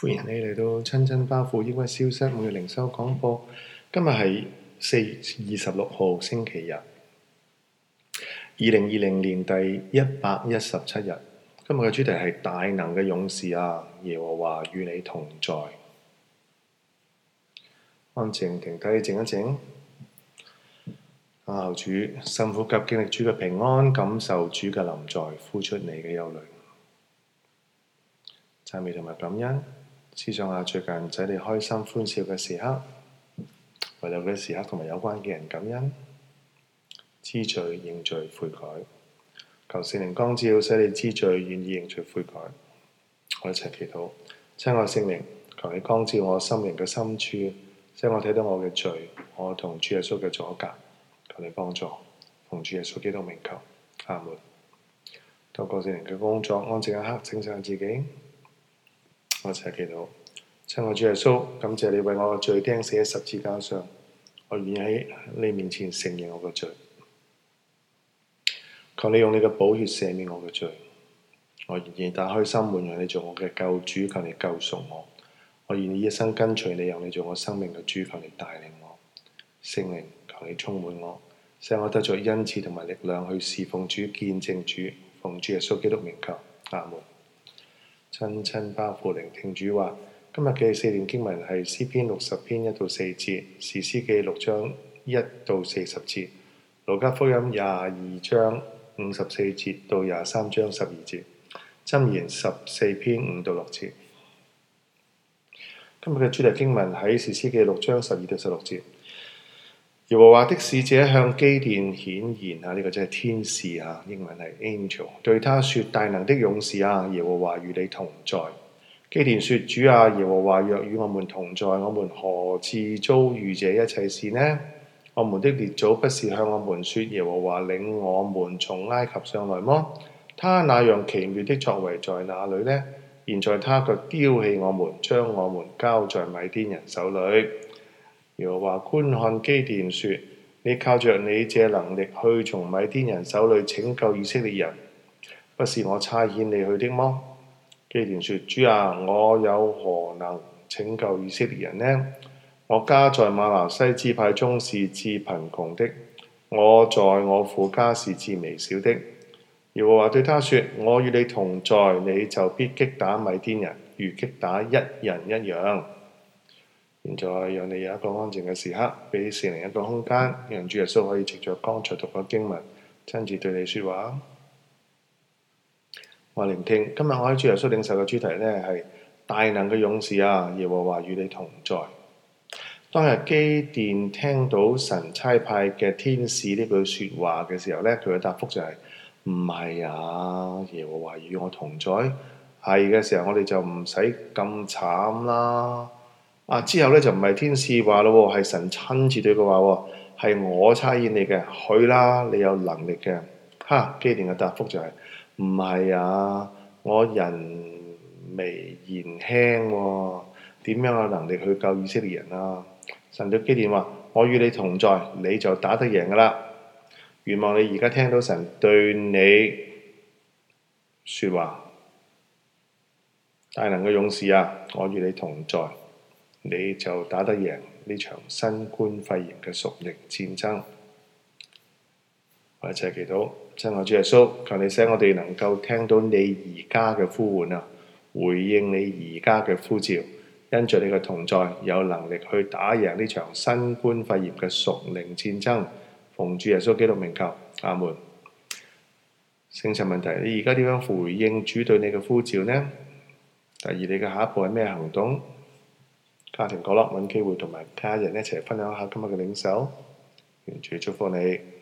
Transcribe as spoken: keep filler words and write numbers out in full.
歡迎你嚟到親親包袱抑鬱消失每日靈修廣播。今日係四月二十六號星期日，二零二零年第一百一十七日。今日嘅主題係大能嘅勇士啊，耶和華與你同在。安靜停低，靜一靜。啊，主，深呼吸，經歷主嘅平安，感受主嘅臨在，呼出你嘅憂慮。讚美同埋感恩。思想下最近仔女開心歡笑嘅時刻，為咗嗰啲時刻同埋有關嘅人感恩，知罪認罪悔改，求聖靈光照，使你知罪願意認罪悔改。我一齊祈禱，親愛聖靈，求你光照我心靈嘅深處，使我睇到我嘅罪，我同主耶穌嘅阻隔，求你幫助，奉主耶穌基督名求，阿門。透過聖靈嘅工作，安靜一刻，清醒自己。我一齊祈禱，親愛主耶穌，感謝你為我嘅罪釘死喺十字架上，我願意喺你面前承認我嘅罪，求你用你嘅寶血赦免我嘅罪，我願意打開心門，讓你做我嘅救主，求你救贖我，我願意一生跟隨你，讓你做我生命嘅主，求你帶領我，聖靈，求你充滿我，使我得着恩賜同埋力量去侍奉主、見證主，奉主耶穌基督名求，阿門。親親包袱聆聽主話，今日嘅四段經文係詩篇六十篇一到四節，士師記六章一到四十節，路加福音廿二章五十四節到廿三章十二節，箴言十四篇五到六節。今日嘅主題經文喺士師記六章十二到十六節。耶和華的使者向基甸顯現啊，呢、這個真係天使啊，英文係 angel， 對他說：大能的勇士啊，耶和華與你同在。基甸說：主啊，耶和華若與我們同在，我們何至遭遇這一切事呢？我們的列祖不是向我們說，耶和華領我們從埃及上來麼？他那樣奇妙的作為在哪裏呢？現在他卻丟棄我們，將我們交在米甸人手裏。耶和華觀看基甸說：你靠着你這能力去從米甸人手裏拯救以色列人，不是我差遣你去的麼？基甸說：主啊，我有何能拯救以色列人呢？我家在瑪拿西支派中是至貧窮的，我在我父家是至微小的。耶和華對他說：我與你同在，你就必擊打米甸人，如擊打一人一樣。現在讓你有一個安靜嘅時刻，俾聖靈一個空間，讓主耶穌可以藉着剛才讀嘅經文親自對你說話。我聆聽，今日我喺主耶穌領受嘅主題呢係大能嘅勇士啊，耶和華與你同在。當日基甸聽到神差派嘅天使呢句說話嘅時候呢，佢嘅答覆就係唔係啊，耶和華與我同在。係嘅時候，我哋就唔使咁慘啦。啊！之後咧就唔係天使話咯，係神親自對佢話喎，係我差遣你嘅，去啦，你有能力嘅。哈！基甸嘅答覆就係唔係啊，我人微言輕喎，點樣有能力去救以色列人啊？神對基甸話：我與你同在，你就打得贏噶啦。願望你而家聽到神對你説話，大能嘅勇士啊，我與你同在。你就打得贏呢場新冠肺炎嘅屬靈戰爭。我一齊祈禱，親愛主耶穌，求你使我哋能夠聽到你而家嘅呼喚啊，回應你而家嘅呼召，因着你嘅同在，有能力去打贏呢場新冠肺炎嘅屬靈戰爭。奉主耶穌基督名求，阿門。聖神問題，你而家點樣回應主對你嘅呼召呢？第二，你嘅下一步係咩行動？家庭角落揾機會同埋家人一齊分享下今日嘅領受，願主祝福你。